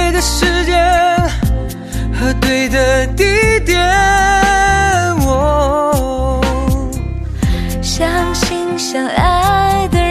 对的时间和对的地点。 相信相爱的